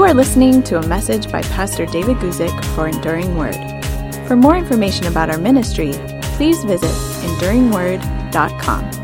You are listening to a message by Pastor David Guzik for Enduring Word. For more information about our ministry, please visit enduringword.com.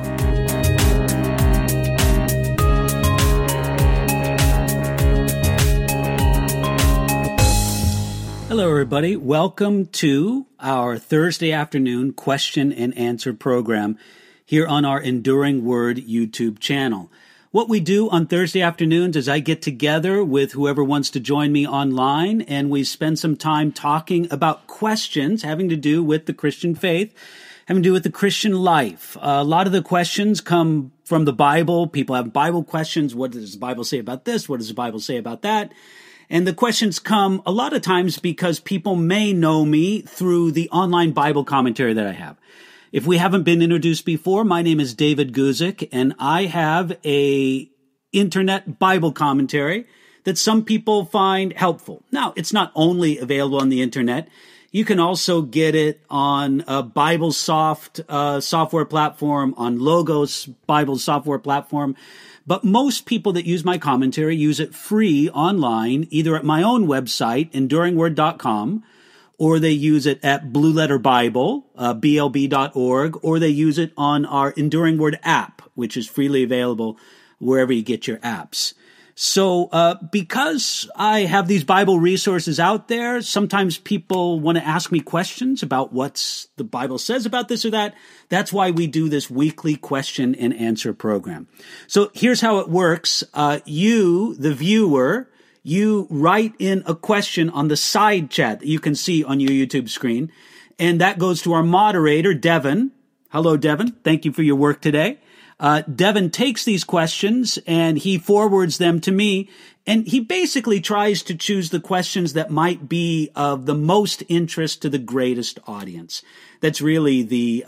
Hello, everybody. Welcome to our Thursday afternoon question and answer program here on our Enduring Word YouTube channel. What we do on Thursday afternoons is I get together with whoever wants to join me online, and we spend some time talking about questions having to do with the Christian faith, having to do with the Christian life. A lot of the questions come from the Bible. People have Bible questions. What does the Bible say about this? What does the Bible say about that? And the questions come a lot of times because people may know me through the online Bible commentary that I have. If we haven't been introduced before, my name is David Guzik, and I have a internet Bible commentary that some people find helpful. Now, it's not only available on the internet. You can also get it on a BibleSoft software platform, on Logos Bible software platform. But most people that use my commentary use it free online, either at my own website, enduringword.com, or they use it at Blue Letter Bible, blb.org, or they use it on our Enduring Word app, which is freely available wherever you get your apps. So because I have these Bible resources out there, sometimes people want to ask me questions about what the Bible says about this or that. That's why we do this weekly question and answer program. So here's how it works. You, the viewer, you write in a question on the side chat that you can see on your YouTube screen, and that goes to our moderator, Devin. Hello, Devin. Thank you for your work today. Devin takes these questions and he forwards them to me, and he basically tries to choose the questions that might be of the most interest to the greatest audience. That's really the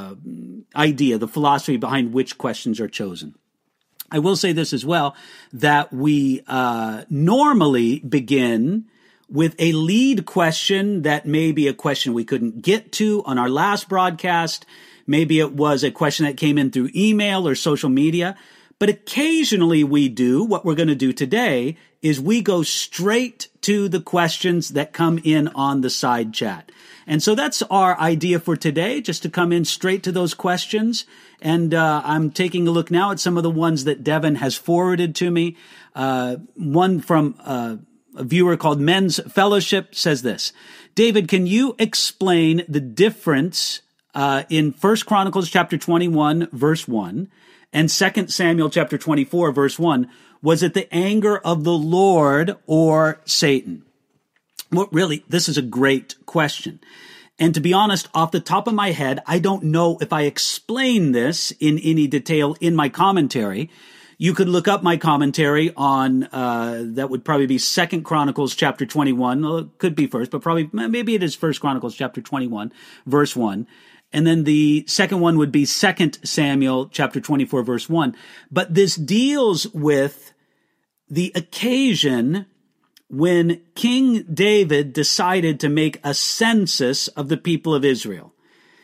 idea, the philosophy behind which questions are chosen. I will say this as well, that we normally begin with a lead question that may be a question we couldn't get to on our last broadcast. Maybe it was a question that came in through email or social media. But occasionally we do, what we're going to do today is we go straight to the questions that come in on the side chat. And so that's our idea for today, just to come in straight to those questions. And I'm taking a look now at some of the ones that Devin has forwarded to me. One from a viewer called Men's Fellowship says this: David, can you explain the difference in 1 Chronicles chapter 21, verse 1, and 2 Samuel chapter 24, verse 1? Was it the anger of the Lord or Satan? Well, really, this is a great question. And to be honest, off the top of my head, I don't know if I explain this in any detail in my commentary. You could look up my commentary on, that would probably be 2 Chronicles chapter 21. Well, it could be first, but maybe it is 1 Chronicles chapter 21, verse 1. And then the second one would be 2 Samuel chapter 24, verse 1. But this deals with the occasion when King David decided to make a census of the people of Israel.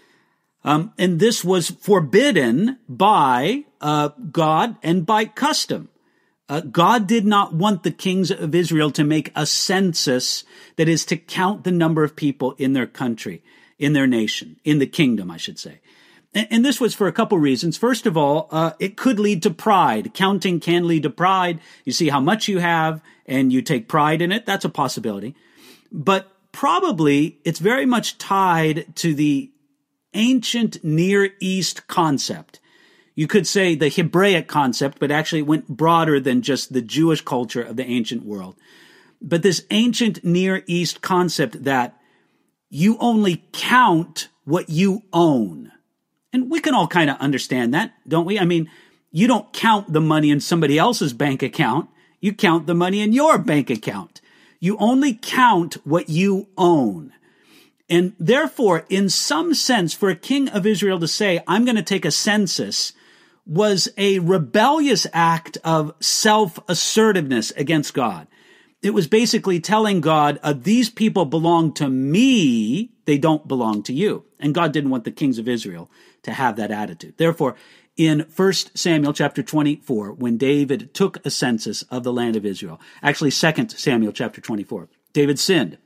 And this was forbidden by God and by custom. God did not want the kings of Israel to make a census, that is, to count the number of people in their country, in their nation, in the kingdom, I should say. And this was for a couple reasons. First of all, it could lead to pride. Counting can lead to pride. You see how much you have and you take pride in it. That's a possibility. But probably it's very much tied to the ancient Near East concept. You could say the Hebraic concept, but actually it went broader than just the Jewish culture of the ancient world. But this ancient Near East concept that you only count what you own. And we can all kind of understand that, don't we? I mean, you don't count the money in somebody else's bank account. You count the money in your bank account. You only count what you own. And therefore, in some sense, for a king of Israel to say, I'm going to take a census, was a rebellious act of self-assertiveness against God. It was basically telling God, these people belong to me, they don't belong to you. And God didn't want the kings of Israel to have that attitude. Therefore, in 1 Samuel chapter 24, when David took a census of the land of Israel, actually 2 Samuel chapter 24, David sinned.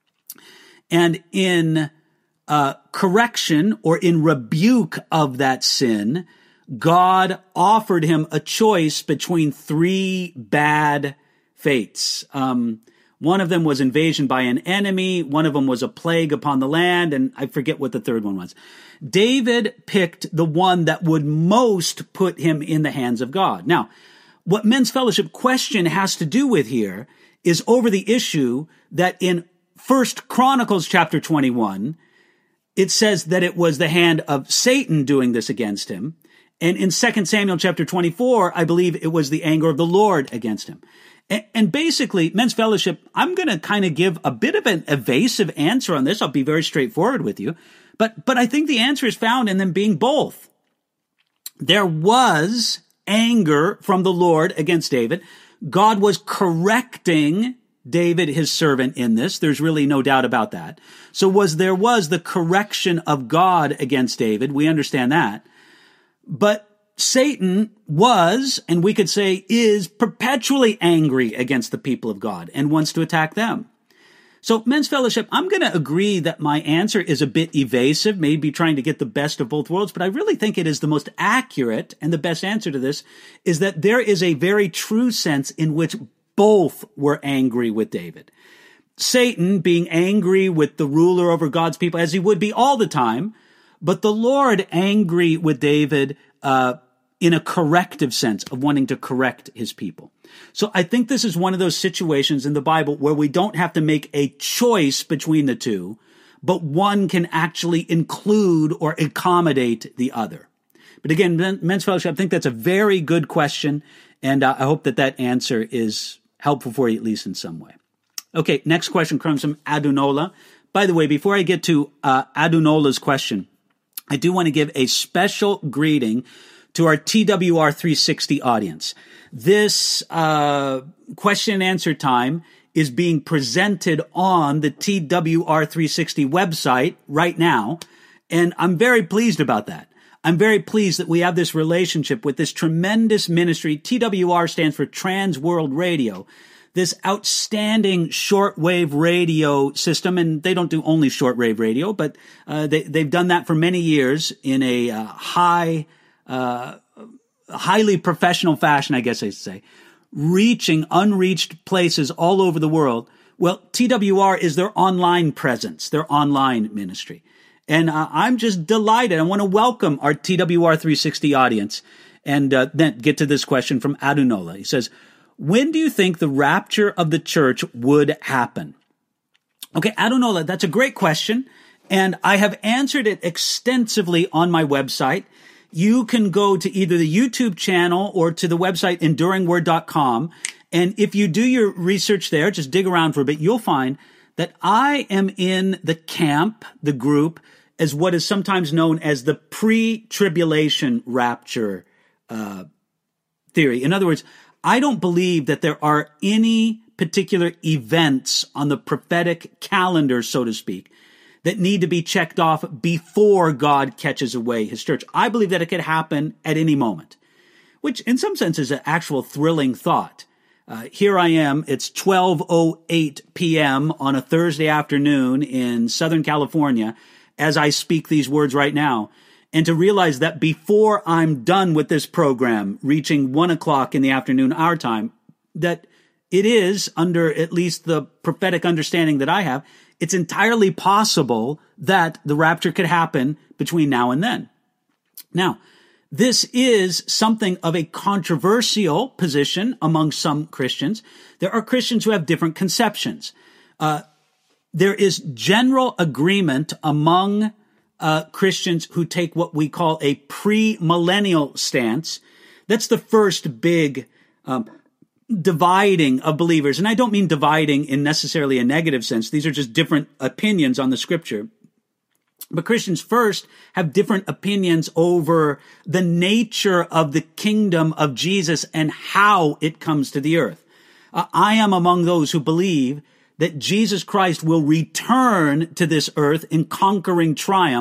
And in correction or in rebuke of that sin, God offered him a choice between three bad fates. One of them was invasion by an enemy. One of them was a plague upon the land. And I forget what the third one was. David picked the one that would most put him in the hands of God. Now, what Men's Fellowship question has to do with here is over the issue that in 1 Chronicles chapter 21, it says that it was the hand of Satan doing this against him. And in 2 Samuel chapter 24, I believe it was the anger of the Lord against him. And basically, Men's Fellowship, I'm going to kind of give a bit of an evasive answer on this. I'll be very straightforward with you. But I think the answer is found in them being both. There was anger from the Lord against David. God was correcting David, his servant, in this. There's really no doubt about that. So there was the correction of God against David. We understand that. But Satan was, and we could say is, perpetually angry against the people of God and wants to attack them. So, Men's Fellowship, I'm going to agree that my answer is a bit evasive, maybe trying to get the best of both worlds, but I really think it is the most accurate, and the best answer to this is that there is a very true sense in which both were angry with David. Satan being angry with the ruler over God's people, as he would be all the time, but the Lord angry with David in a corrective sense of wanting to correct his people. So I think this is one of those situations in the Bible where we don't have to make a choice between the two, but one can actually include or accommodate the other. But again, Men's Fellowship, I think that's a very good question, and I hope that answer is helpful for you, at least in some way. Okay, next question comes from Adunola. By the way, before I get to Adunola's question, I do want to give a special greeting to our TWR 360 audience. This question and answer time is being presented on the TWR 360 website right now, and I'm very pleased about that. I'm very pleased that we have this relationship with this tremendous ministry. TWR stands for Trans World Radio, this outstanding shortwave radio system, and they don't do only shortwave radio, but they've done that for many years in a highly professional fashion, I guess I should say, reaching unreached places all over the world. Well, TWR is their online presence, their online ministry. And I'm just delighted. I want to welcome our TWR 360 audience and then get to this question from Adunola. He says, when do you think the rapture of the church would happen? Okay, Adunola, that's a great question, and I have answered it extensively on my website. You can go to either the YouTube channel or to the website enduringword.com, and if you do your research there, just dig around for a bit, you'll find that I am in the camp, the group, as what is sometimes known as the pre-tribulation rapture theory. In other words, I don't believe that there are any particular events on the prophetic calendar, so to speak, that need to be checked off before God catches away his church. I believe that it could happen at any moment, which in some sense is an actual thrilling thought. Here I am, it's 12:08 p.m. on a Thursday afternoon in Southern California as I speak these words right now. And to realize that before I'm done with this program, reaching 1 o'clock in the afternoon, our time, that it is, under at least the prophetic understanding that I have, it's entirely possible that the rapture could happen between now and then. Now, this is something of a controversial position among some Christians. There are Christians who have different conceptions. There is general agreement among Christians who take what we call a premillennial stance. That's the first big dividing of believers. And I don't mean dividing in necessarily a negative sense. These are just different opinions on the scripture. But Christians first have different opinions over the nature of the kingdom of Jesus and how it comes to the earth. I am among those who believe that Jesus Christ will return to this earth in conquering triumph,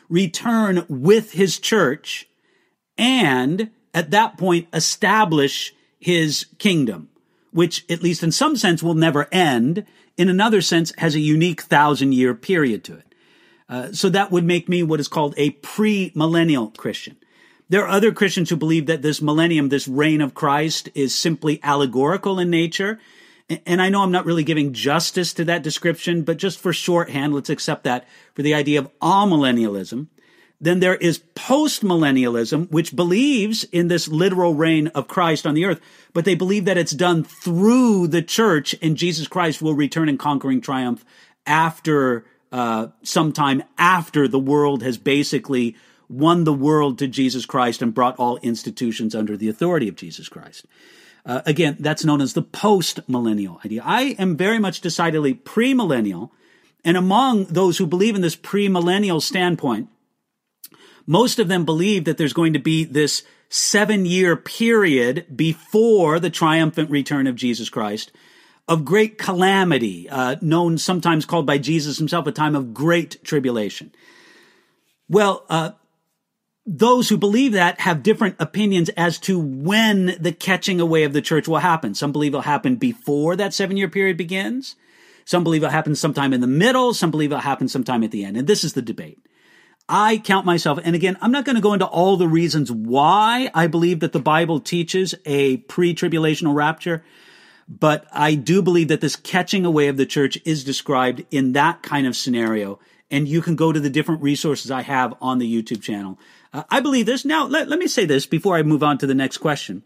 return with his church and at that point establish his kingdom, which at least in some sense will never end. In another sense has a unique 1,000-year period to it. So that would make me what is called a pre-millennial Christian. There are other Christians who believe that this millennium, this reign of Christ, is simply allegorical in nature. And I know I'm not really giving justice to that description, but just for shorthand, let's accept that for the idea of amillennialism. Then there is postmillennialism, which believes in this literal reign of Christ on the earth, but they believe that it's done through the church and Jesus Christ will return in conquering triumph after sometime after the world has basically won the world to Jesus Christ and brought all institutions under the authority of Jesus Christ. Again, that's known as the post-millennial idea. I am very much decidedly premillennial, and among those who believe in this premillennial standpoint, most of them believe that there's going to be this 7-year period before the triumphant return of Jesus Christ of great calamity, known sometimes called by Jesus himself a time of great tribulation. Well, those who believe that have different opinions as to when the catching away of the church will happen. Some believe it'll happen before that 7-year period begins. Some believe it'll happen sometime in the middle. Some believe it'll happen sometime at the end. And this is the debate. I count myself, and again, I'm not going to go into all the reasons why I believe that the Bible teaches a pre-tribulational rapture, but I do believe that this catching away of the church is described in that kind of scenario. And you can go to the different resources I have on the YouTube channel. I believe this. Now, let me say this before I move on to the next question.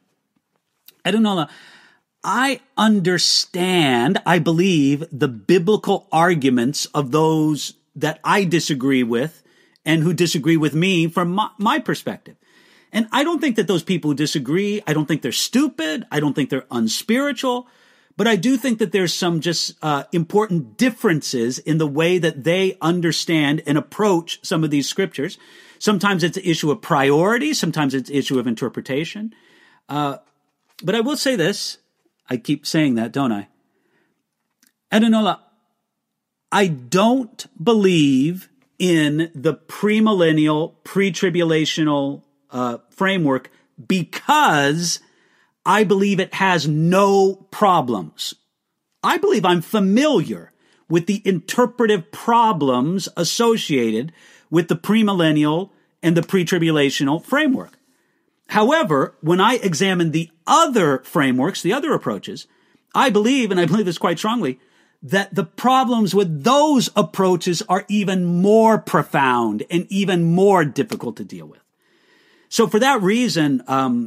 I understand, I believe, the biblical arguments of those that I disagree with and who disagree with me from my perspective. And I don't think that those people who disagree, I don't think they're stupid. I don't think they're unspiritual. But I do think that there's some just important differences in the way that they understand and approach some of these scriptures. Sometimes it's an issue of priority. Sometimes it's an issue of interpretation. But I will say this. I keep saying that, don't I? Adenola, I don't believe in the premillennial, pre-tribulational framework because I believe it has no problems. I believe I'm familiar with the interpretive problems associated with the premillennial and the pre-tribulational framework. However, when I examine the other frameworks, the other approaches, I believe, and I believe this quite strongly, that the problems with those approaches are even more profound and even more difficult to deal with. So for that reason,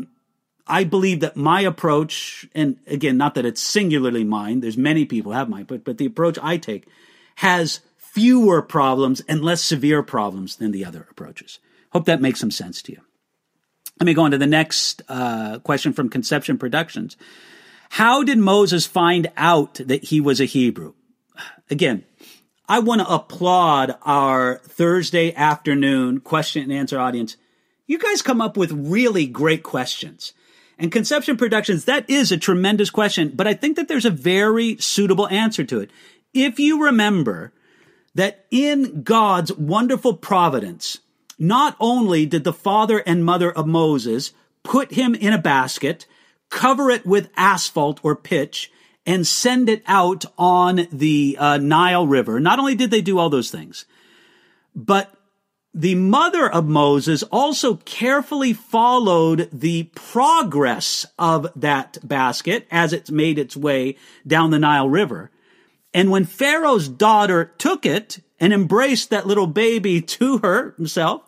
I believe that my approach, and again, not that it's singularly mine, there's many people who have mine, but the approach I take has fewer problems and less severe problems than the other approaches. Hope that makes some sense to you. Let me go on to the next question from Conception Productions. How did Moses find out that he was a Hebrew? Again, I want to applaud our Thursday afternoon question and answer audience. You guys come up with really great questions. And Conception Productions, that is a tremendous question, but I think that there's a very suitable answer to it. If you remember that in God's wonderful providence, not only did the father and mother of Moses put him in a basket, cover it with asphalt or pitch, and send it out on the Nile River, not only did they do all those things, but the mother of Moses also carefully followed the progress of that basket as it made its way down the Nile River. And when Pharaoh's daughter took it and embraced that little baby to herself,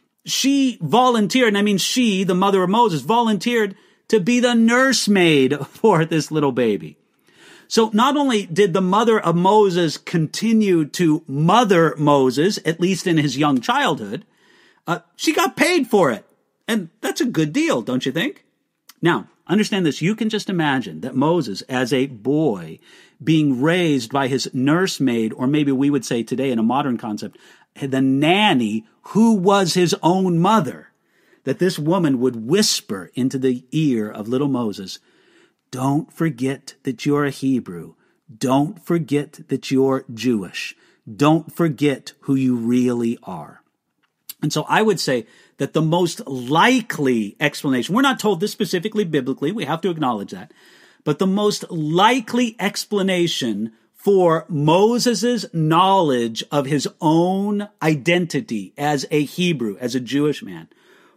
she volunteered, and I mean she, the mother of Moses, volunteered to be the nursemaid for this little baby. So not only did the mother of Moses continue to mother Moses, at least in his young childhood, she got paid for it. And that's a good deal, don't you think? Now, understand this. You can just imagine that Moses, as a boy, being raised by his nursemaid, or maybe we would say today in a modern concept, the nanny who was his own mother, that this woman would whisper into the ear of little Moses, "Don't forget that you're a Hebrew. Don't forget that you're Jewish. Don't forget who you really are." And so I would say that the most likely explanation, we're not told this specifically biblically, we have to acknowledge that, but the most likely explanation for Moses' knowledge of his own identity as a Hebrew, as a Jewish man,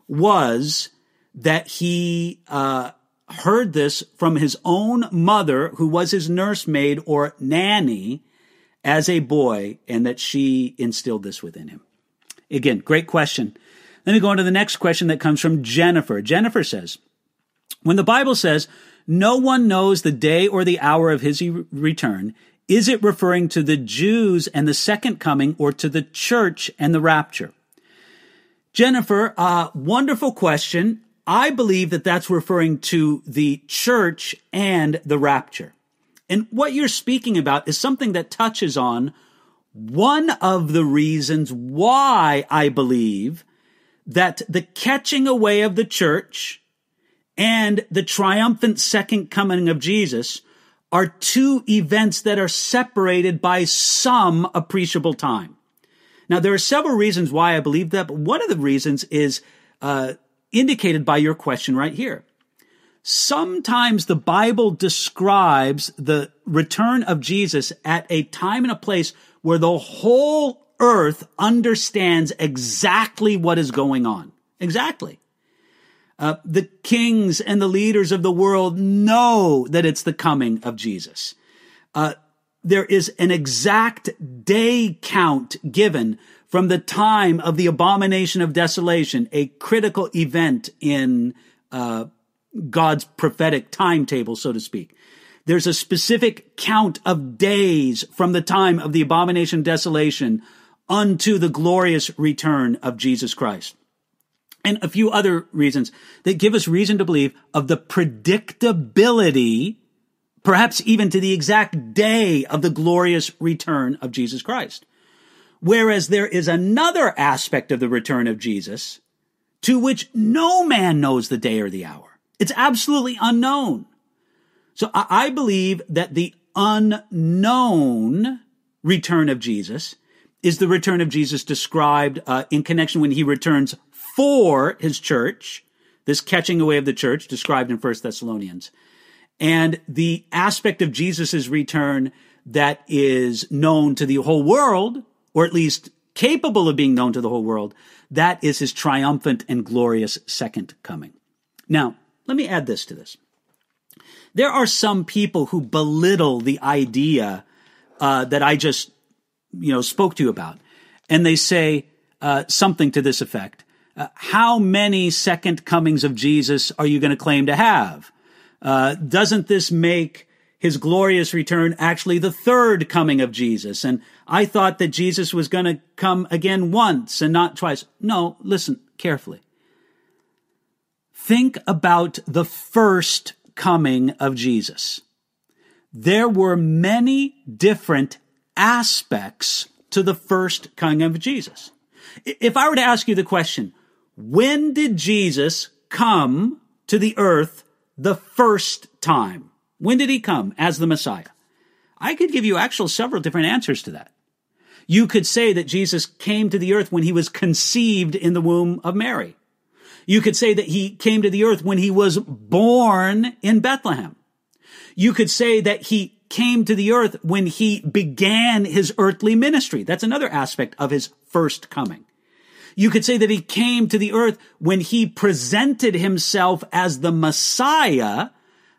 was that he heard this from his own mother, who was his nursemaid or nanny as a boy, and that she instilled this within him. Again, great question. Let me go on to the next question that comes from Jennifer. Jennifer says, when the Bible says, no one knows the day or the hour of his return, is it referring to the Jews and the second coming, or to the church and the rapture? Jennifer, wonderful question. I believe that that's referring to the church and the rapture. And what you're speaking about is something that touches on one of the reasons why I believe that the catching away of the church and the triumphant second coming of Jesus are two events that are separated by some appreciable time. Now, there are several reasons why I believe that, but one of the reasons is indicated by your question right here. Sometimes the Bible describes the return of Jesus at a time and a place where the whole earth understands exactly what is going on. Exactly. The kings and the leaders of the world know that it's the coming of Jesus. There is an exact day count given from the time of the abomination of desolation, a critical event in God's prophetic timetable, so to speak. There's a specific count of days from the time of the abomination of desolation unto the glorious return of Jesus Christ. And a few other reasons that give us reason to believe of the predictability, perhaps even to the exact day of the glorious return of Jesus Christ. Whereas there is another aspect of the return of Jesus to which no man knows the day or the hour. It's absolutely unknown. So I believe that the unknown return of Jesus is the return of Jesus described in connection when he returns for his church, this catching away of the church described in 1 Thessalonians. And the aspect of Jesus' return that is known to the whole world, or at least capable of being known to the whole world, that is his triumphant and glorious second coming. Now, let me add this to this. There are some people who belittle the idea that I just, spoke to you about. And they say something to this effect. How many second comings of Jesus are you going to claim to have? Doesn't this make his glorious return actually the third coming of Jesus? And I thought that Jesus was going to come again once and not twice. No, listen carefully. Think about the first coming of Jesus. There were many different aspects to the first coming of Jesus. If I were to ask you the question, when did Jesus come to the earth the first time? When did he come as the Messiah? I could give you several different answers to that. You could say that Jesus came to the earth when he was conceived in the womb of Mary. You could say that he came to the earth when he was born in Bethlehem. You could say that he came to the earth when he began his earthly ministry. That's another aspect of his first coming. You could say that he came to the earth when he presented himself as the Messiah,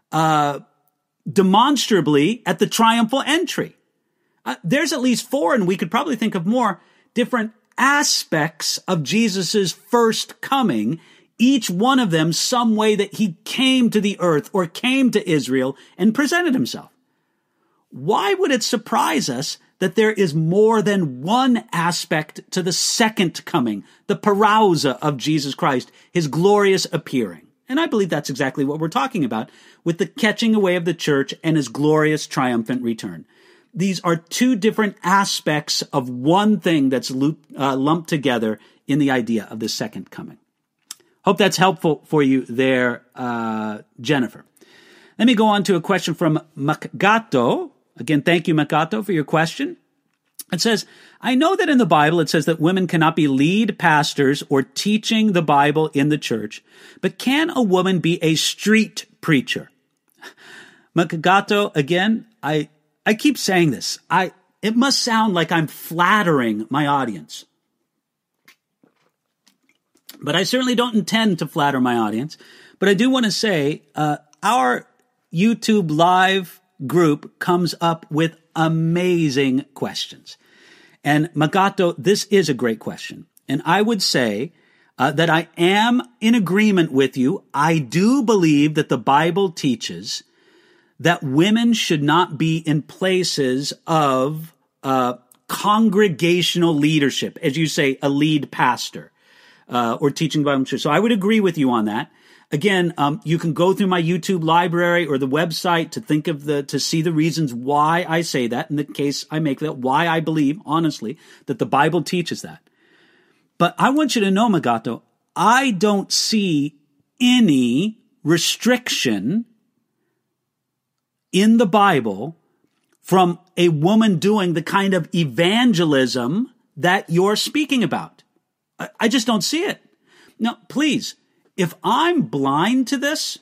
demonstrably at the triumphal entry. There's at least 4, and we could probably think of more, different aspects of Jesus's first coming, each one of them some way that he came to the earth or came to Israel and presented himself. Why would it surprise us that there is more than one aspect to the second coming, the parousia of Jesus Christ, his glorious appearing? And I believe that's exactly what we're talking about with the catching away of the church and his glorious triumphant return. These are two different aspects of one thing that's lumped together in the idea of the second coming. Hope that's helpful for you there, Jennifer. Let me go on to a question from Makato. Again, thank you, Makato, for your question. It says, I know that in the Bible it says that women cannot be lead pastors or teaching the Bible in the church, but can a woman be a street preacher? Magato, again, I keep saying this. It must sound like I'm flattering my audience. But I certainly don't intend to flatter my audience. But I do want to say, our YouTube live group comes up with amazing questions. And Magato, this is a great question. And I would say that I am in agreement with you. I do believe that the Bible teaches that women should not be in places of congregational leadership, as you say, a lead pastor or teaching Bible church. So I would agree with you on that. Again, you can go through my YouTube library or the website to see the reasons why I say that. In the case I make that, why I believe, honestly, that the Bible teaches that. But I want you to know, Magato, I don't see any restriction in the Bible from a woman doing the kind of evangelism that you're speaking about. I just don't see it. Now, please, if I'm blind to this,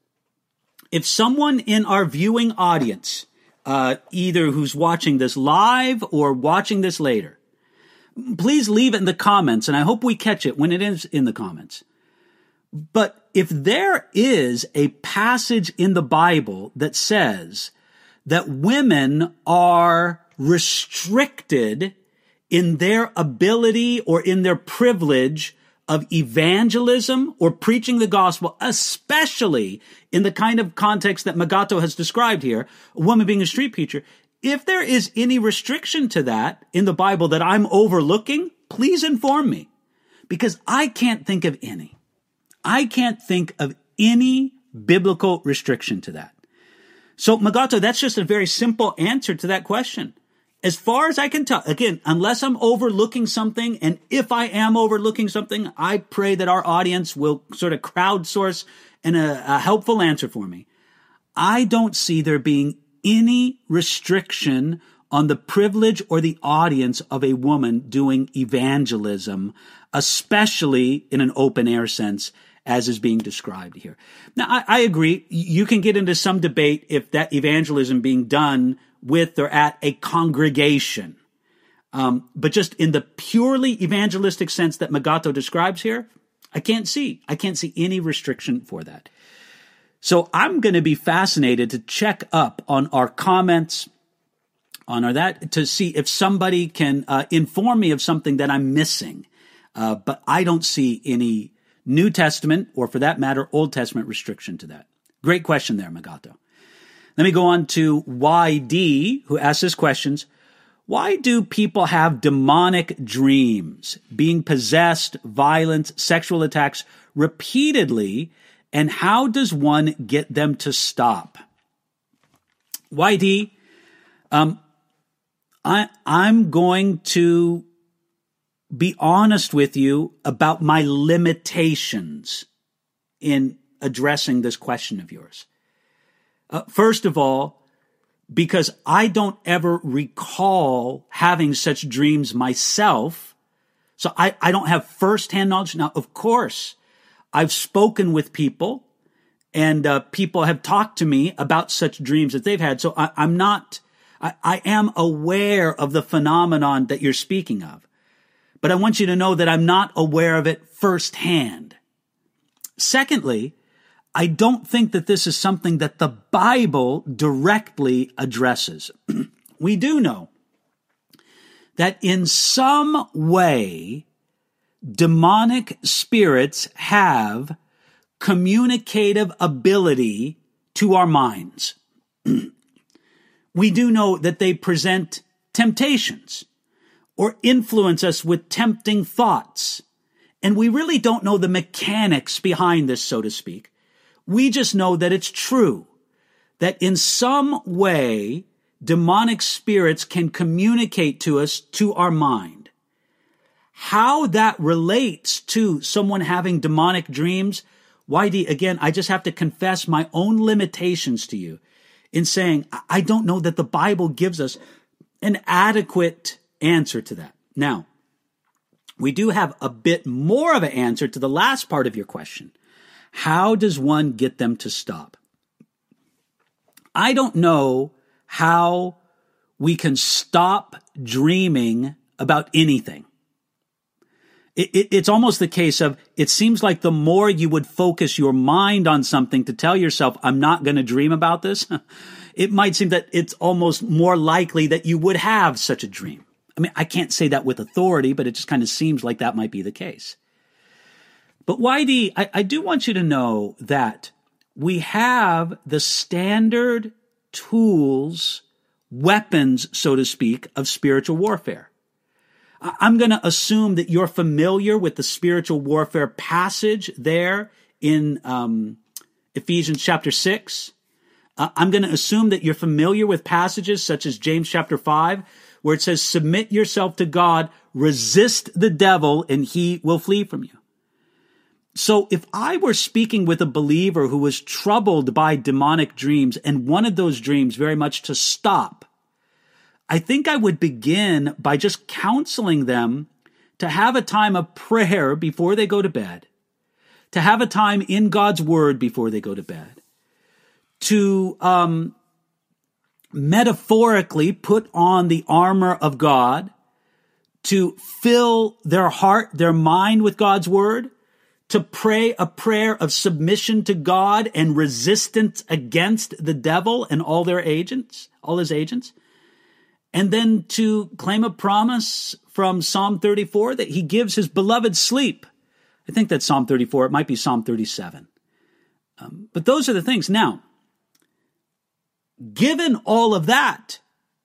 if someone in our viewing audience, either who's watching this live or watching this later, please leave it in the comments, and I hope we catch it when it is in the comments. But if there is a passage in the Bible that says that women are restricted in their ability or in their privilege of evangelism or preaching the gospel, especially in the kind of context that Magato has described here, a woman being a street preacher, if there is any restriction to that in the Bible that I'm overlooking, please inform me, because I can't think of any. I can't think of any biblical restriction to that. So, Magato, that's just a very simple answer to that question. As far as I can tell, again, unless I'm overlooking something, and if I am overlooking something, I pray that our audience will sort of crowdsource a helpful answer for me. I don't see there being any restriction on the privilege or the audience of a woman doing evangelism, especially in an open air sense, as is being described here. Now, I agree. You can get into some debate if that evangelism being done with or at a congregation. But just in the purely evangelistic sense that Magato describes here, I can't see any restriction for that. So I'm going to be fascinated to check up on our comments, to see if somebody can inform me of something that I'm missing. But I don't see any New Testament, or for that matter, Old Testament restriction to that. Great question there, Magato. Let me go on to YD, who asks this question. Why do people have demonic dreams, being possessed, violence, sexual attacks repeatedly, and how does one get them to stop? YD, I'm going to be honest with you about my limitations in addressing this question of yours. First of all, because I don't ever recall having such dreams myself, so I don't have firsthand knowledge. Now, of course, I've spoken with people, and people have talked to me about such dreams that they've had, so I am aware of the phenomenon that you're speaking of. But I want you to know that I'm not aware of it firsthand. Secondly, I don't think that this is something that the Bible directly addresses. We do know that in some way, demonic spirits have communicative ability to our minds. We do know that they present temptations or influence us with tempting thoughts. And we really don't know the mechanics behind this, so to speak. We just know that it's true, that in some way, demonic spirits can communicate to us, to our mind. How that relates to someone having demonic dreams, YD, again, I just have to confess my own limitations to you in saying, I don't know that the Bible gives us an adequate answer to that. Now, we do have a bit more of an answer to the last part of your question. How does one get them to stop? I don't know how we can stop dreaming about anything. It's almost the case of, it seems like the more you would focus your mind on something to tell yourself, I'm not going to dream about this, it might seem that it's almost more likely that you would have such a dream. I mean, I can't say that with authority, but it just kind of seems like that might be the case. But Whitey, I do want you to know that we have the standard tools, weapons, so to speak, of spiritual warfare. I'm going to assume that you're familiar with the spiritual warfare passage there in Ephesians chapter 6. I'm going to assume that you're familiar with passages such as James chapter 5, where it says, submit yourself to God, resist the devil, and he will flee from you. So if I were speaking with a believer who was troubled by demonic dreams and wanted those dreams very much to stop, I think I would begin by just counseling them to have a time of prayer before they go to bed, to have a time in God's word before they go to bed, to metaphorically put on the armor of God, to fill their heart, their mind with God's word, to pray a prayer of submission to God and resistance against the devil and all their agents, all his agents. And then to claim a promise from Psalm 34 that he gives his beloved sleep. I think that's Psalm 34. It might be Psalm 37. But those are the things. Now, given all of that,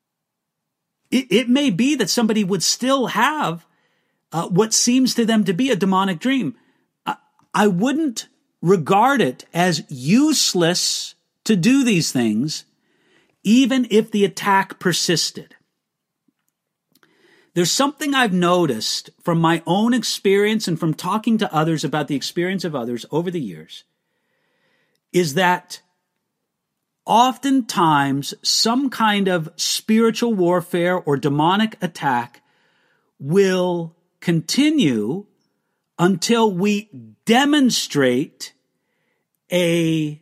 it may be that somebody would still have what seems to them to be a demonic dream. I wouldn't regard it as useless to do these things, even if the attack persisted. There's something I've noticed from my own experience and from talking to others about the experience of others over the years, is that oftentimes some kind of spiritual warfare or demonic attack will continue until we demonstrate a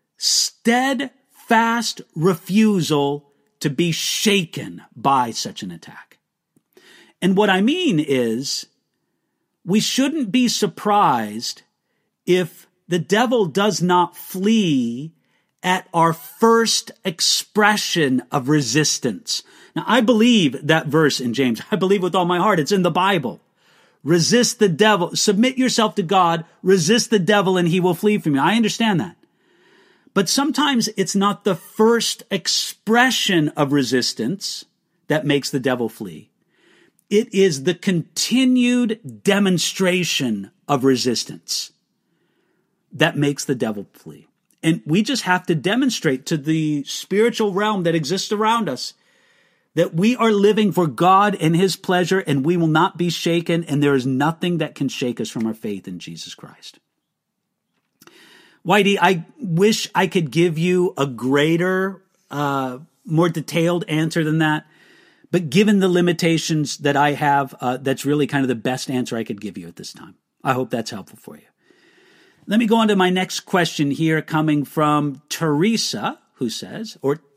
steadfast refusal to be shaken by such an attack. And what I mean is, we shouldn't be surprised if the devil does not flee at our first expression of resistance. Now, I believe that verse in James. I believe with all my heart. It's in the Bible. Resist the devil. Submit yourself to God. Resist the devil and he will flee from you. I understand that. But sometimes it's not the first expression of resistance that makes the devil flee. It is the continued demonstration of resistance that makes the devil flee. And we just have to demonstrate to the spiritual realm that exists around us that we are living for God and his pleasure, and we will not be shaken, and there is nothing that can shake us from our faith in Jesus Christ. Whitey, I wish I could give you a greater, more detailed answer than that. But given the limitations that I have, that's really kind of the best answer I could give you at this time. I hope that's helpful for you. Let me go on to my next question here, coming from Teresa, who says,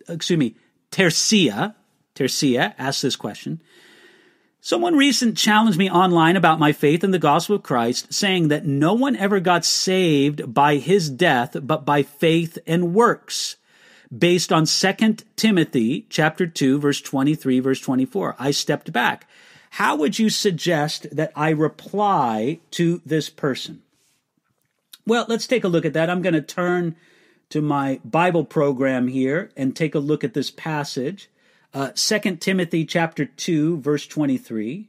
Tercia asks this question. Someone recently challenged me online about my faith in the gospel of Christ, saying that no one ever got saved by his death, but by faith and works, based on 2 Timothy chapter 2, verse 23, verse 24. I stepped back. How would you suggest that I reply to this person? Well, let's take a look at that. I'm going to turn to my Bible program here and take a look at this passage. 2 Timothy chapter 2, verse 23.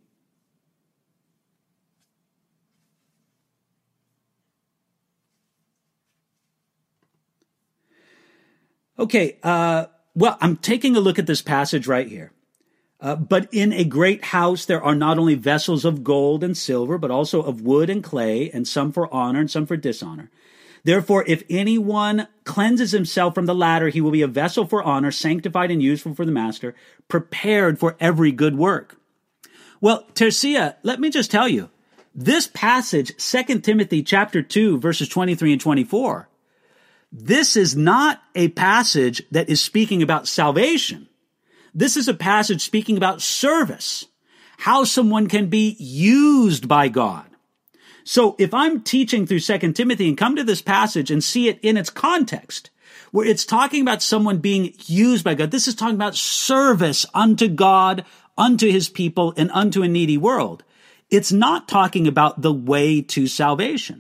Okay, well, I'm taking a look at this passage right here. But in a great house there are not only vessels of gold and silver, but also of wood and clay, and some for honor and some for dishonor. Therefore, if anyone cleanses himself from the latter, he will be a vessel for honor, sanctified and useful for the master, prepared for every good work. Well, Tercia, let me just tell you, this passage, 2 Timothy chapter 2, verses 23 and 24, this is not a passage that is speaking about salvation. This is a passage speaking about service, how someone can be used by God. So if I'm teaching through 2 Timothy and come to this passage and see it in its context, where it's talking about someone being used by God, this is talking about service unto God, unto his people, and unto a needy world. It's not talking about the way to salvation.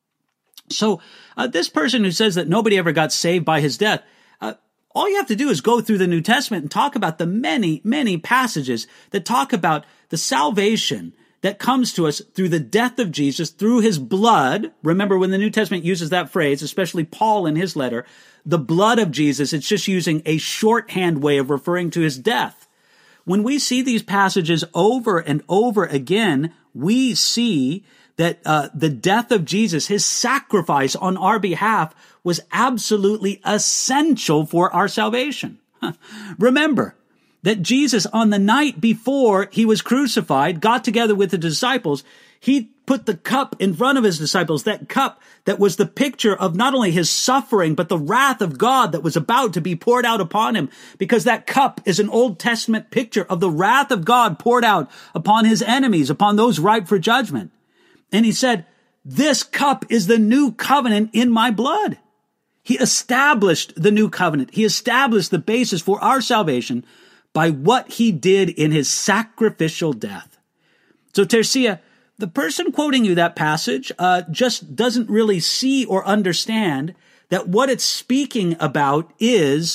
So this person who says that nobody ever got saved by his death, all you have to do is go through the New Testament and talk about the many, many passages that talk about the salvation that comes to us through the death of Jesus, through his blood. Remember, when the New Testament uses that phrase, especially Paul in his letter, the blood of Jesus, it's just using a shorthand way of referring to his death. When we see these passages over and over again, we see that the death of Jesus, his sacrifice on our behalf, was absolutely essential for our salvation. Remember that Jesus, on the night before he was crucified, got together with the disciples. He put the cup in front of his disciples, that cup that was the picture of not only his suffering, but the wrath of God that was about to be poured out upon him, because that cup is an Old Testament picture of the wrath of God poured out upon his enemies, upon those ripe for judgment. And he said, this cup is the new covenant in my blood. He established the new covenant. He established the basis for our salvation by what he did in his sacrificial death. So Tercia, the person quoting you that passage just doesn't really see or understand that what it's speaking about is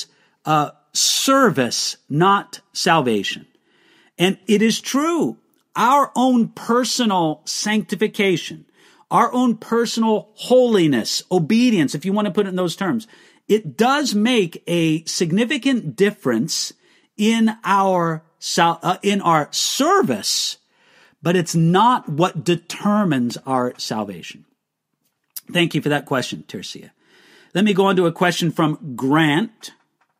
service, not salvation. And it is true, our own personal sanctification, our own personal holiness, obedience, if you want to put it in those terms, it does make a significant difference in our service, but it's not what determines our salvation. Thank you for that question, Tercia. Let me go on to a question from Grant,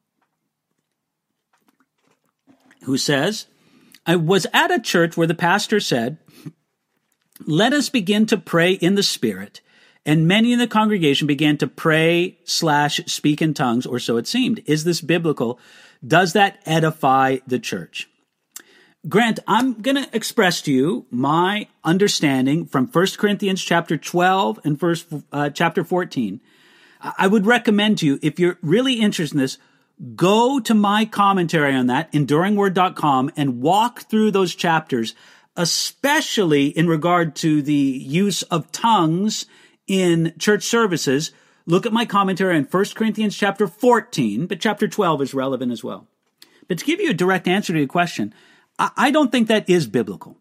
who says, I was at a church where the pastor said, let us begin to pray in the Spirit, and many in the congregation began to pray / speak in tongues, or so it seemed. Is this biblical? Does that edify the church? Grant, I'm going to express to you my understanding from 1 Corinthians chapter 12 and chapter 14. I would recommend to you, if you're really interested in this, go to my commentary on that, enduringword.com, and walk through those chapters, especially in regard to the use of tongues in church services. Look at my commentary on 1 Corinthians chapter 14, but chapter 12 is relevant as well. But to give you a direct answer to your question, I don't think that is biblical.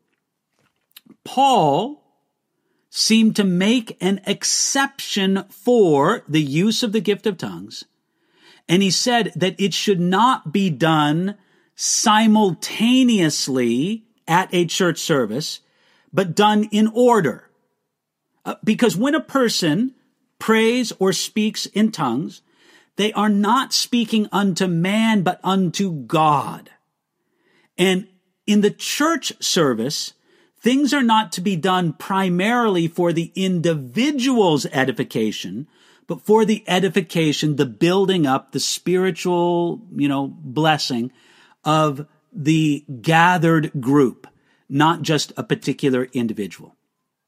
Paul seemed to make an exception for the use of the gift of tongues, and he said that it should not be done simultaneously at a church service, but done in order. Because when a person prays or speaks in tongues, they are not speaking unto man, but unto God. And in the church service, things are not to be done primarily for the individual's edification, but for the edification, the building up, the spiritual, blessing of the gathered group, not just a particular individual.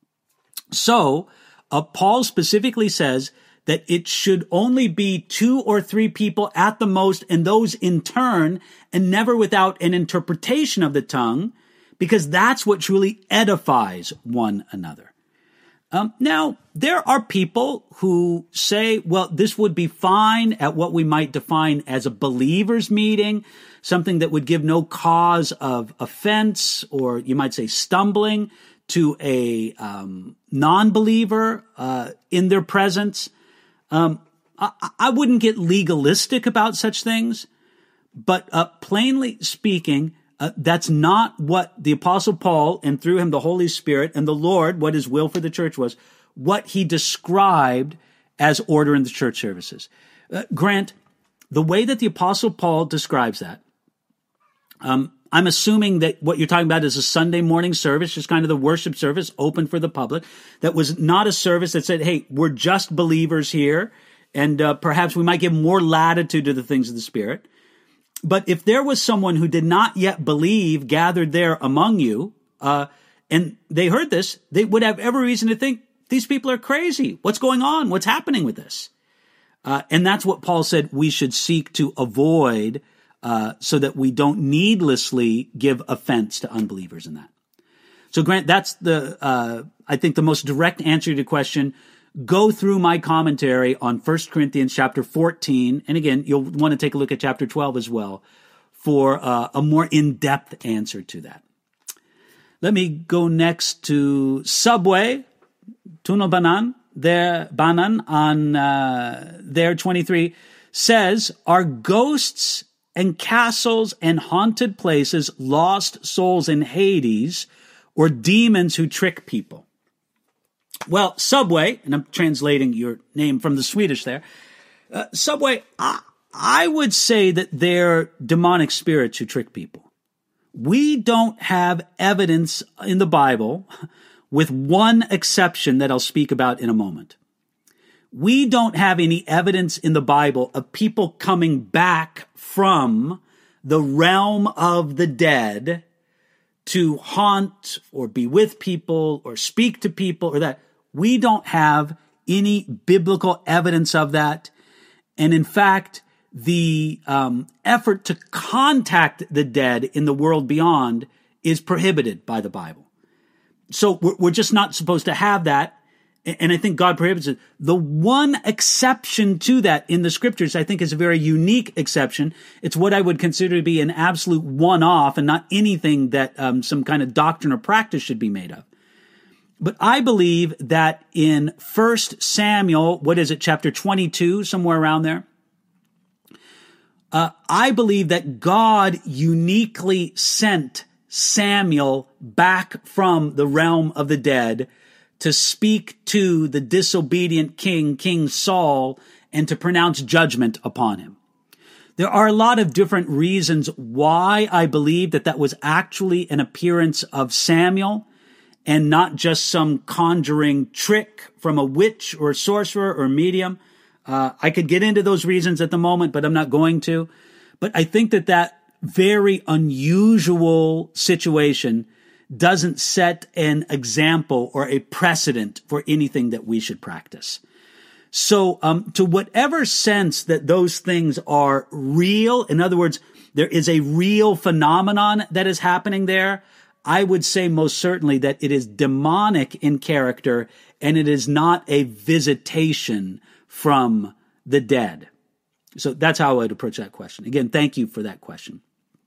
So, Paul specifically says that it should only be 2 or 3 people at the most, and those in turn, and never without an interpretation of the tongue, because that's what truly edifies one another. Now, there are people who say, well, this would be fine at what we might define as a believers' meeting, something that would give no cause of offense, or you might say stumbling, to a non-believer in their presence. I wouldn't get legalistic about such things, but plainly speaking, that's not what the Apostle Paul, and through him the Holy Spirit and the Lord, what his will for the church was, what he described as order in the church services. Grant, the way that the Apostle Paul describes that, I'm assuming that what you're talking about is a Sunday morning service, just kind of the worship service open for the public. That was not a service that said, hey, we're just believers here, and perhaps we might give more latitude to the things of the Spirit. But if there was someone who did not yet believe gathered there among you, and they heard this, they would have every reason to think, these people are crazy. What's going on? What's happening with this? And that's what Paul said we should seek to avoid, so that we don't needlessly give offense to unbelievers in that. So Grant, that's I think the most direct answer to your question. Go through my commentary on 1 Corinthians chapter 14. And again, you'll want to take a look at chapter 12 as well for a more in-depth answer to that. Let me go next to Subway, Tuno Banan, on their 23 says, are ghosts and castles and haunted places lost souls in Hades or demons who trick people? Well, Subway, and I'm translating your name from the Swedish there, Subway, I would say that they're demonic spirits who trick people. We don't have evidence in the Bible, with one exception that I'll speak about in a moment. We don't have any evidence in the Bible of people coming back from the realm of the dead to haunt or be with people or speak to people or that. We don't have any biblical evidence of that. And in fact, the effort to contact the dead in the world beyond is prohibited by the Bible. So we're just not supposed to have that. And I think God prohibits it. The one exception to that in the scriptures, I think, is a very unique exception. It's what I would consider to be an absolute one-off and not anything that some kind of doctrine or practice should be made of. But I believe that in 1 Samuel, chapter 22, somewhere around there, I believe that God uniquely sent Samuel back from the realm of the dead to speak to the disobedient King Saul, and to pronounce judgment upon him. There are a lot of different reasons why I believe that was actually an appearance of Samuel and not just some conjuring trick from a witch or a sorcerer or medium. I could get into those reasons at the moment, but I'm not going to. But I think that very unusual situation doesn't set an example or a precedent for anything that we should practice. So, to whatever sense that those things are real, in other words, there is a real phenomenon that is happening there, I would say most certainly that it is demonic in character and it is not a visitation from the dead. So that's how I would approach that question. Again, thank you for that question.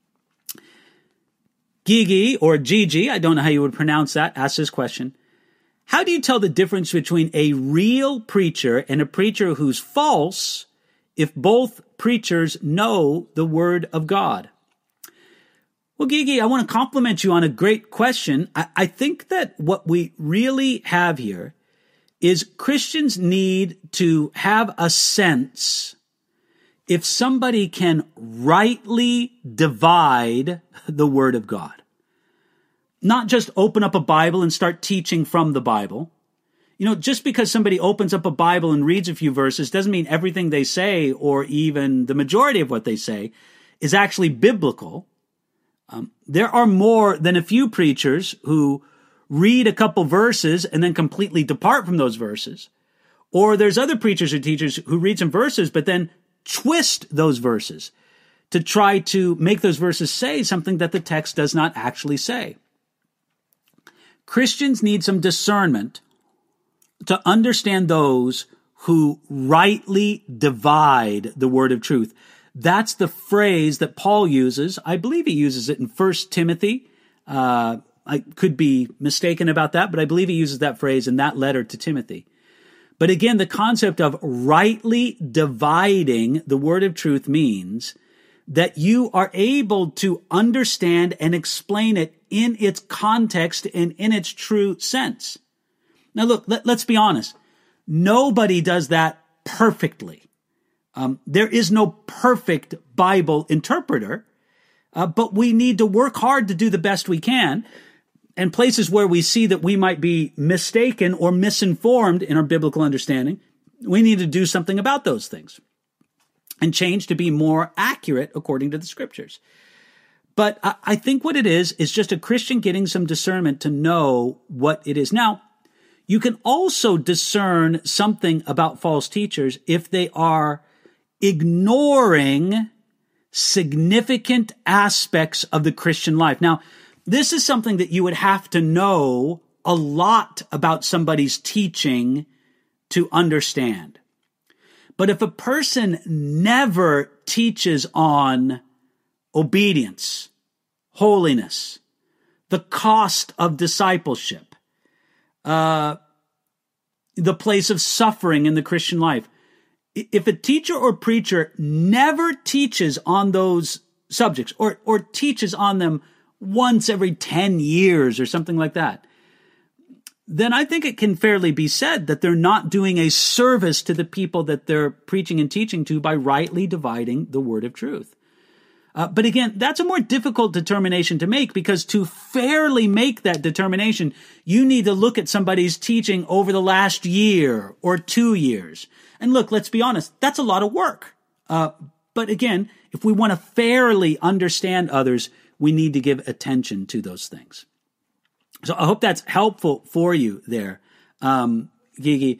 Gigi, or Gigi, I don't know how you would pronounce that, asks this question. How do you tell the difference between a real preacher and a preacher who's false if both preachers know the Word of God? Well, Gigi, I want to compliment you on a great question. I think that what we really have here is Christians need to have a sense if somebody can rightly divide the Word of God. Not just open up a Bible and start teaching from the Bible. You know, just because somebody opens up a Bible and reads a few verses doesn't mean everything they say, or even the majority of what they say, is actually biblical. There are more than a few preachers who read a couple verses and then completely depart from those verses. Or there's other preachers or teachers who read some verses but then twist those verses to try to make those verses say something that the text does not actually say. Christians need some discernment to understand those who rightly divide the word of truth. That's the phrase that Paul uses. I believe he uses it in 1 Timothy. I could be mistaken about that, but I believe he uses that phrase in that letter to Timothy. But again, the concept of rightly dividing the word of truth means that you are able to understand and explain it in its context and in its true sense. Now look, let's be honest. Nobody does that perfectly. There is no perfect Bible interpreter. but we need to work hard to do the best we can. And places where we see that we might be mistaken or misinformed in our biblical understanding, we need to do something about those things and change to be more accurate according to the scriptures. But I think what it is just a Christian getting some discernment to know what it is. Now, you can also discern something about false teachers if they are ignoring significant aspects of the Christian life. Now, this is something that you would have to know a lot about somebody's teaching to understand. But if a person never teaches on obedience, holiness, the cost of discipleship, the place of suffering in the Christian life, if a teacher or preacher never teaches on those subjects or teaches on them once every 10 years or something like that, then I think it can fairly be said that they're not doing a service to the people that they're preaching and teaching to by rightly dividing the word of truth. But again, that's a more difficult determination to make, because to fairly make that determination, you need to look at somebody's teaching over the last year or 2 years. And look, let's be honest, that's a lot of work. But again, if we want to fairly understand others, we need to give attention to those things. So I hope that's helpful for you there, Gigi.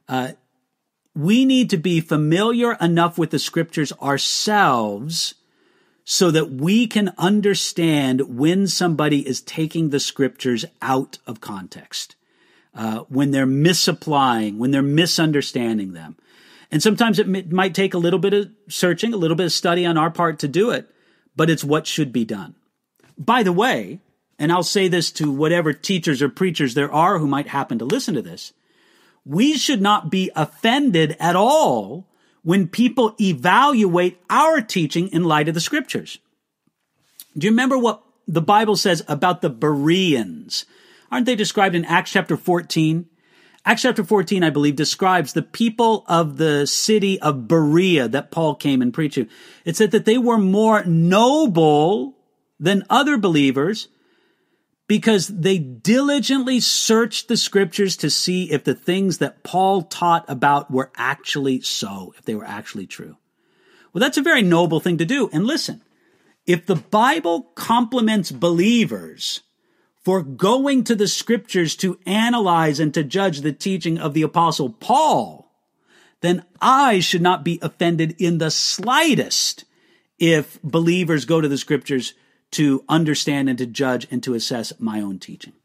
We need to be familiar enough with the scriptures ourselves so that we can understand when somebody is taking the scriptures out of context, when they're misapplying, when they're misunderstanding them. And sometimes it might take a little bit of searching, a little bit of study on our part to do it, but it's what should be done. By the way, and I'll say this to whatever teachers or preachers there are who might happen to listen to this, we should not be offended at all when people evaluate our teaching in light of the scriptures. Do you remember what the Bible says about the Bereans? Aren't they described in Acts chapter 14? Acts chapter 14, I believe, describes the people of the city of Berea that Paul came and preached to. It said that they were more noble than other believers because they diligently searched the scriptures to see if the things that Paul taught about were actually so, if they were actually true. Well, that's a very noble thing to do. And listen, if the Bible compliments believers for going to the scriptures to analyze and to judge the teaching of the Apostle Paul, then I should not be offended in the slightest if believers go to the scriptures to understand and to judge and to assess my own teaching.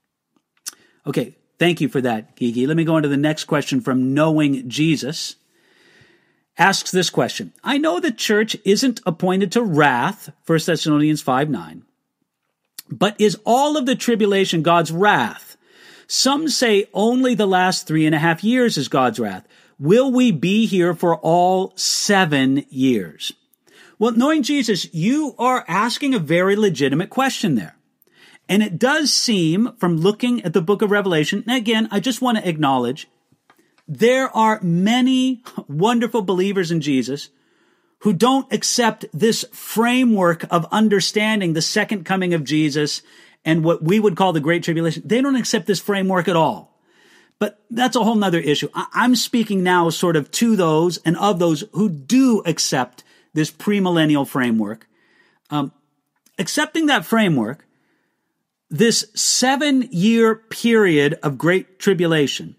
Okay, thank you for that, Gigi. Let me go on to the next question from Knowing Jesus. Asks this question: I know the church isn't appointed to wrath, 1 Thessalonians 5:9, but is all of the tribulation God's wrath? Some say only the last 3.5 years is God's wrath. Will we be here for all 7 years? Well, Knowing Jesus, you are asking a very legitimate question there. And it does seem, from looking at the book of Revelation, and again, I just want to acknowledge, there are many wonderful believers in Jesus who don't accept this framework of understanding the second coming of Jesus and what we would call the Great Tribulation. They don't accept this framework at all. But that's a whole nother issue. I'm speaking now sort of to those and of those who do accept this premillennial framework. Accepting that framework, this 7-year period of great tribulation,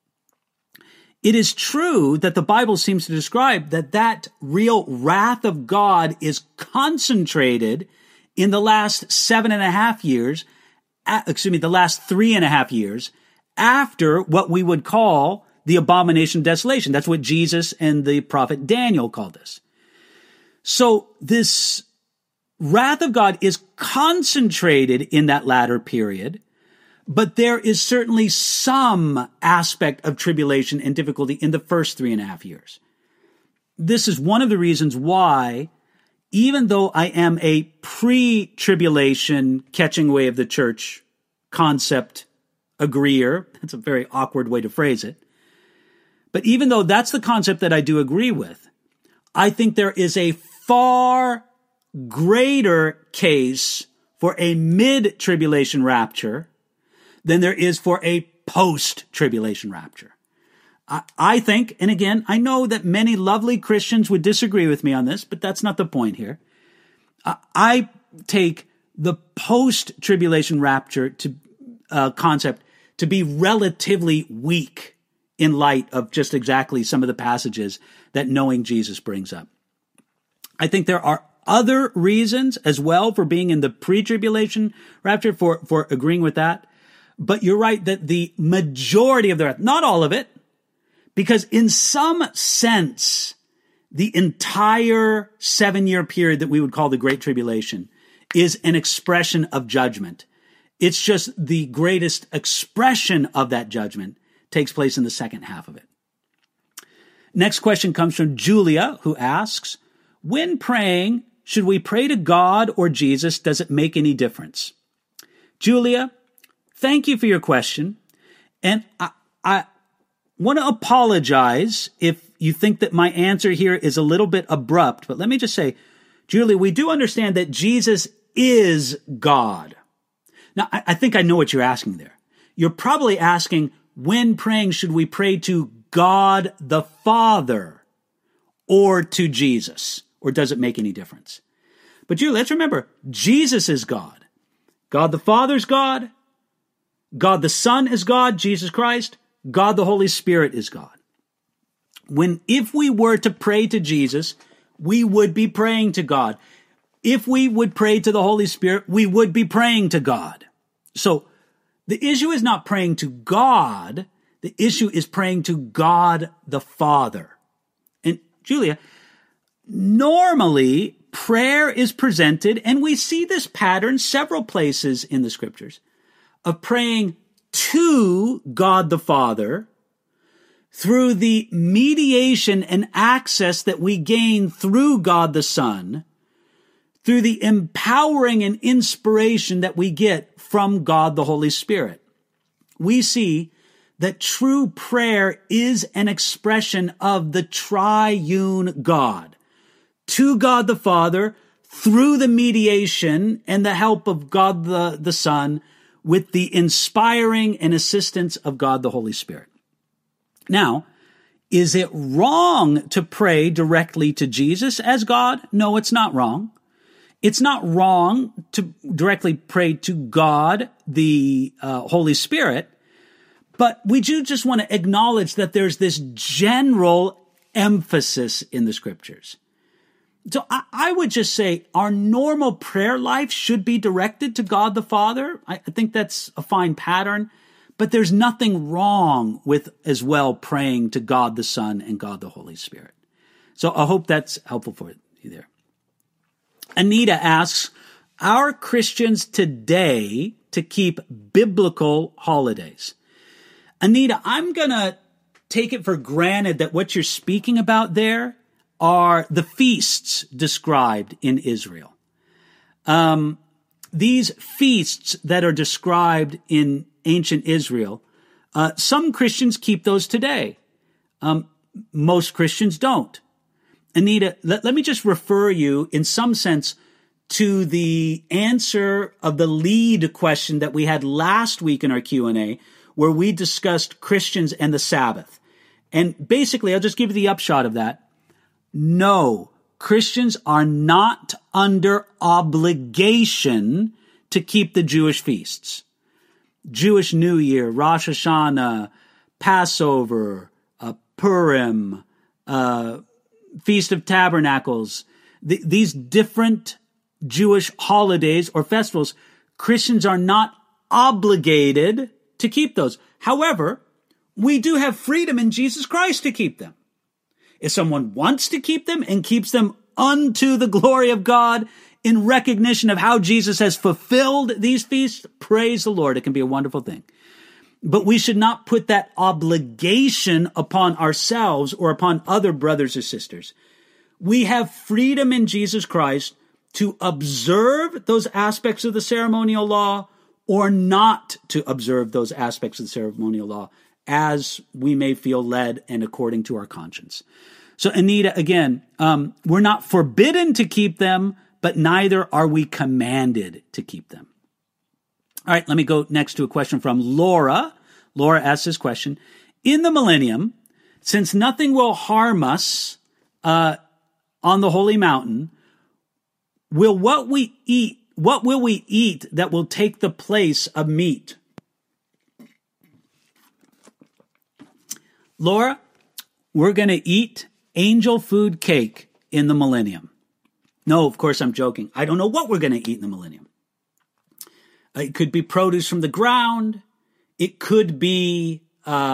it is true that the Bible seems to describe that real wrath of God is concentrated in the last 7.5 years, the last 3.5 years, after what we would call the abomination of desolation. That's what Jesus and the prophet Daniel called this. So this wrath of God is concentrated in that latter period, but there is certainly some aspect of tribulation and difficulty in the first 3.5 years. This is one of the reasons why, even though I am a pre-tribulation catching away of the church concept agreeer, that's a very awkward way to phrase it, but even though that's the concept that I do agree with, I think there is a far greater case for a mid-tribulation rapture than there is for a post-tribulation rapture. I think, and again, I know that many lovely Christians would disagree with me on this, but that's not the point here. I take the post-tribulation rapture concept to be relatively weak in light of just exactly some of the passages that knowing Jesus brings up. I think there are other reasons as well for being in the pre-tribulation rapture, for agreeing with that. But you're right that the majority of the rapture, not all of it, because in some sense, the entire 7-year period that we would call the Great Tribulation is an expression of judgment. It's just the greatest expression of that judgment takes place in the second half of it. Next question comes from Julia, who asks, when praying, should we pray to God or Jesus? Does it make any difference? Julia, thank you for your question. And I want to apologize if you think that my answer here is a little bit abrupt, but let me just say, Julia, we do understand that Jesus is God. Now, I think I know what you're asking there. You're probably asking, when praying, should we pray to God the Father or to Jesus? Or does it make any difference? But Julia, let's remember, Jesus is God. God the Father is God. God the Son is God, Jesus Christ. God the Holy Spirit is God. If we were to pray to Jesus, we would be praying to God. If we would pray to the Holy Spirit, we would be praying to God. So the issue is not praying to God. The issue is praying to God the Father. And Julia, normally prayer is presented, and we see this pattern several places in the scriptures, of praying to God the Father through the mediation and access that we gain through God the Son, through the empowering and inspiration that we get from God the Holy Spirit. We see that true prayer is an expression of the triune God, to God the Father, through the mediation and the help of God the Son, with the inspiring and assistance of God the Holy Spirit. Now, is it wrong to pray directly to Jesus as God? No, it's not wrong. It's not wrong to directly pray to God, the Holy Spirit, but we do just want to acknowledge that there's this general emphasis in the scriptures. So I would just say our normal prayer life should be directed to God the Father. I think that's a fine pattern, but there's nothing wrong with as well praying to God the Son and God the Holy Spirit. So I hope that's helpful for you there. Anita asks, are Christians today to keep biblical holidays? Anita, I'm going to take it for granted that what you're speaking about there are the feasts described in Israel. These feasts that are described in ancient Israel, some Christians keep those today. Most Christians don't. Anita, let me just refer you in some sense to the answer of the lead question that we had last week in our Q&A, where we discussed Christians and the Sabbath. And basically, I'll just give you the upshot of that. No, Christians are not under obligation to keep the Jewish feasts. Jewish New Year, Rosh Hashanah, Passover, Purim, Feast of Tabernacles, these different Jewish holidays or festivals, Christians are not obligated to keep those. However, we do have freedom in Jesus Christ to keep them. If someone wants to keep them and keeps them unto the glory of God in recognition of how Jesus has fulfilled these feasts, praise the Lord. It can be a wonderful thing. But we should not put that obligation upon ourselves or upon other brothers or sisters. We have freedom in Jesus Christ to observe those aspects of the ceremonial law or not to observe those aspects of the ceremonial law as we may feel led and according to our conscience. So Anita, again, we're not forbidden to keep them, but neither are we commanded to keep them. All right, let me go next to a question from Laura. Laura asks this question. In the millennium, since nothing will harm us on the holy mountain, what will we eat that will take the place of meat? Laura, we're going to eat angel food cake in the millennium. No, of course I'm joking. I don't know what we're going to eat in the millennium. It could be produce from the ground. It could be,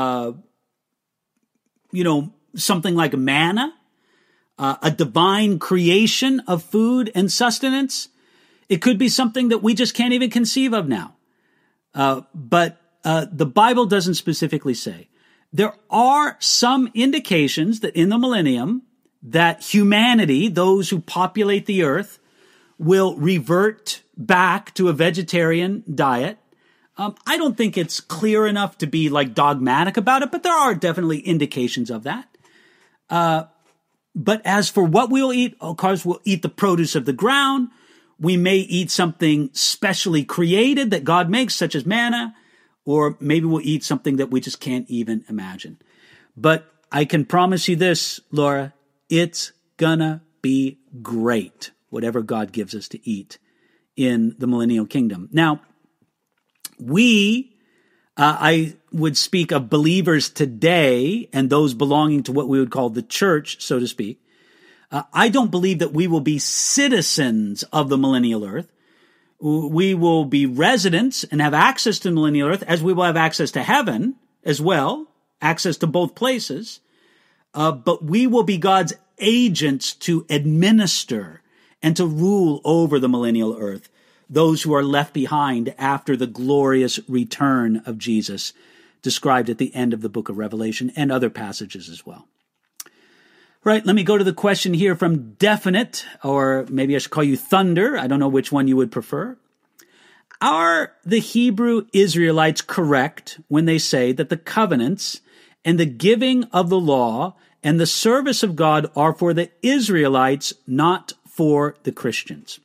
something like manna, a divine creation of food and sustenance. It could be something that we just can't even conceive of now. But the Bible doesn't specifically say. There are some indications that in the millennium that humanity, those who populate the earth, will revert back to a vegetarian diet. I don't think it's clear enough to be like dogmatic about it, but there are definitely indications of that. But as for what we'll eat, of course, we'll eat the produce of the ground. We may eat something specially created that God makes, such as manna, or maybe we'll eat something that we just can't even imagine. But I can promise you this, Laura, it's gonna be great, whatever God gives us to eat in the millennial kingdom. Now, I would speak of believers today and those belonging to what we would call the church, so to speak. I don't believe that we will be citizens of the millennial earth. We will be residents and have access to the millennial earth, as we will have access to heaven as well, access to both places. But we will be God's agents to administer and to rule over the millennial earth, those who are left behind after the glorious return of Jesus, described at the end of the book of Revelation and other passages as well. Right, let me go to the question here from Definite, or maybe I should call you Thunder. I don't know which one you would prefer. Are the Hebrew Israelites correct when they say that the covenants and the giving of the law and the service of God are for the Israelites, not for the Christians?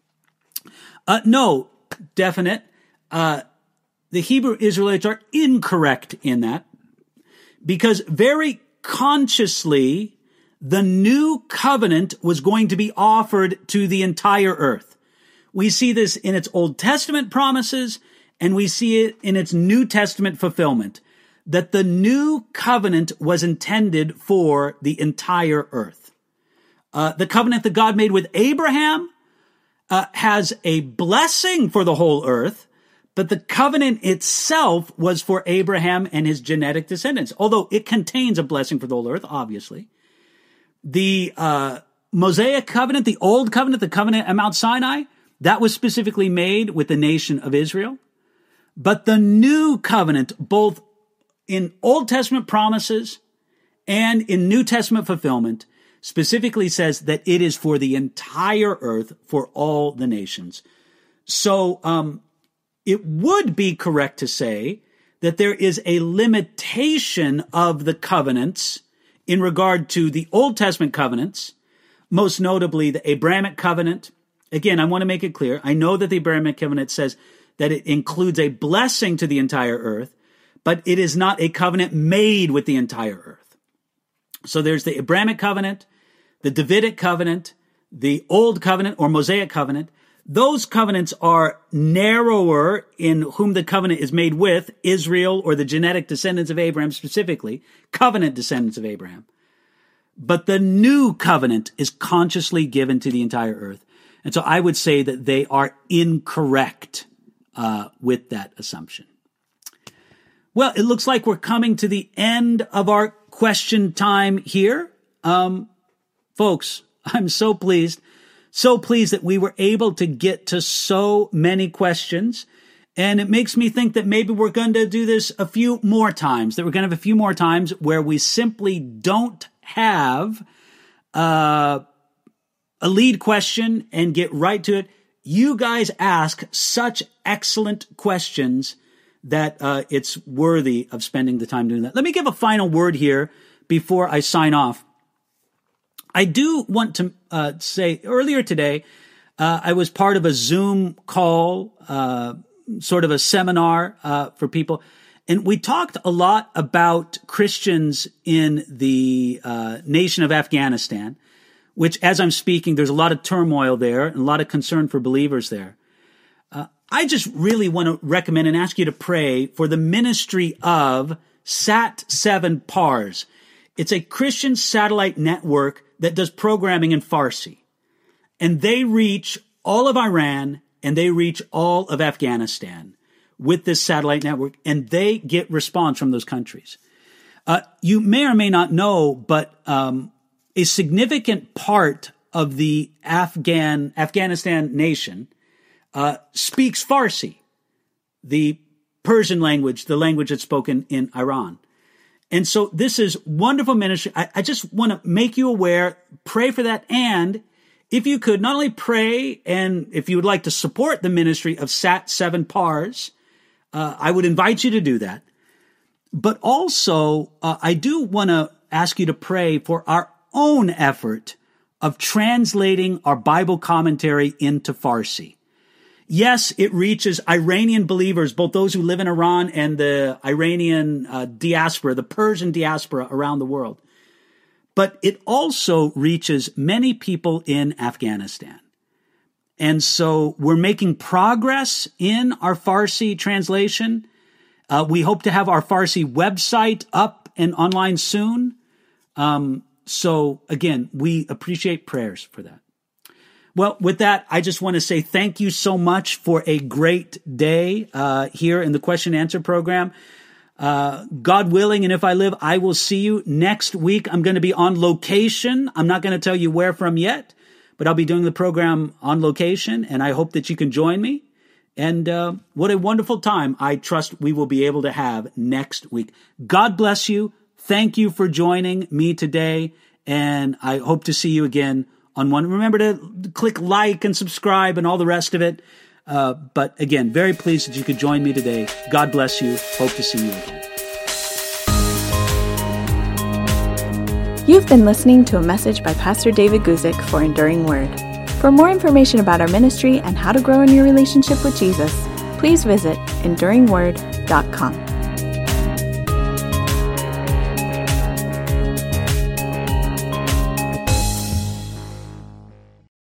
No, Definite. The Hebrew Israelites are incorrect in that, because very consciously the new covenant was going to be offered to the entire earth. We see this in its Old Testament promises, and we see it in its New Testament fulfillment, that the new covenant was intended for the entire earth. The covenant that God made with Abraham has a blessing for the whole earth, but the covenant itself was for Abraham and his genetic descendants, although it contains a blessing for the whole earth, obviously. The Mosaic covenant, the old covenant, the covenant at Mount Sinai, that was specifically made with the nation of Israel. But the new covenant, both in Old Testament promises and in New Testament fulfillment, specifically says that it is for the entire earth, for all the nations. So it would be correct to say that there is a limitation of the covenants in regard to the Old Testament covenants, most notably the Abrahamic covenant. Again, I want to make it clear. I know that the Abrahamic covenant says that it includes a blessing to the entire earth, but it is not a covenant made with the entire earth. So there's the Abrahamic covenant, the Davidic covenant, the Old Covenant or Mosaic covenant. Those covenants are narrower in whom the covenant is made with, Israel or the genetic descendants of Abraham specifically, covenant descendants of Abraham. But the new covenant is consciously given to the entire earth. And so I would say that they are incorrect with that assumption. Well, it looks like we're coming to the end of our question time here. Folks, I'm so pleased that we were able to get to so many questions. And it makes me think that maybe we're going to do this a few more times, that we're going to have a few more times where we simply don't have a lead question and get right to it. You guys ask such excellent questions that it's worthy of spending the time doing that. Let me give a final word here before I sign off. I do want to say, earlier today, I was part of a Zoom call, sort of a seminar for people. And we talked a lot about Christians in the nation of Afghanistan, which, as I'm speaking, there's a lot of turmoil there and a lot of concern for believers there. I just really want to recommend and ask you to pray for the ministry of Sat7 Pars. It's a Christian satellite network that does programming in Farsi. And they reach all of Iran and they reach all of Afghanistan with this satellite network, and they get response from those countries. You may or may not know, but a significant part of the Afghanistan nation speaks Farsi, the Persian language, the language that's spoken in Iran. And so this is wonderful ministry. I just want to make you aware, pray for that. And if you could not only pray, and if you would like to support the ministry of Sat7 Pars, I would invite you to do that. But also, I do want to ask you to pray for our own effort of translating our Bible commentary into Farsi. Yes, it reaches Iranian believers, both those who live in Iran and the Iranian diaspora, the Persian diaspora around the world. But it also reaches many people in Afghanistan. And so we're making progress in our Farsi translation. We hope to have our Farsi website up and online soon. So again, we appreciate prayers for that. Well, with that, I just want to say thank you so much for a great day here in the question and answer program. God willing, and if I live, I will see you next week. I'm going to be on location. I'm not going to tell you where from yet, but I'll be doing the program on location, and I hope that you can join me. And what a wonderful time I trust we will be able to have next week. God bless you. Thank you for joining me today, and I hope to see you again on one. Remember to click like and subscribe and all the rest of it. But again, very pleased that you could join me today. God bless you. Hope to see you again. You've been listening to a message by Pastor David Guzik for Enduring Word. For more information about our ministry and how to grow in your relationship with Jesus, please visit enduringword.com.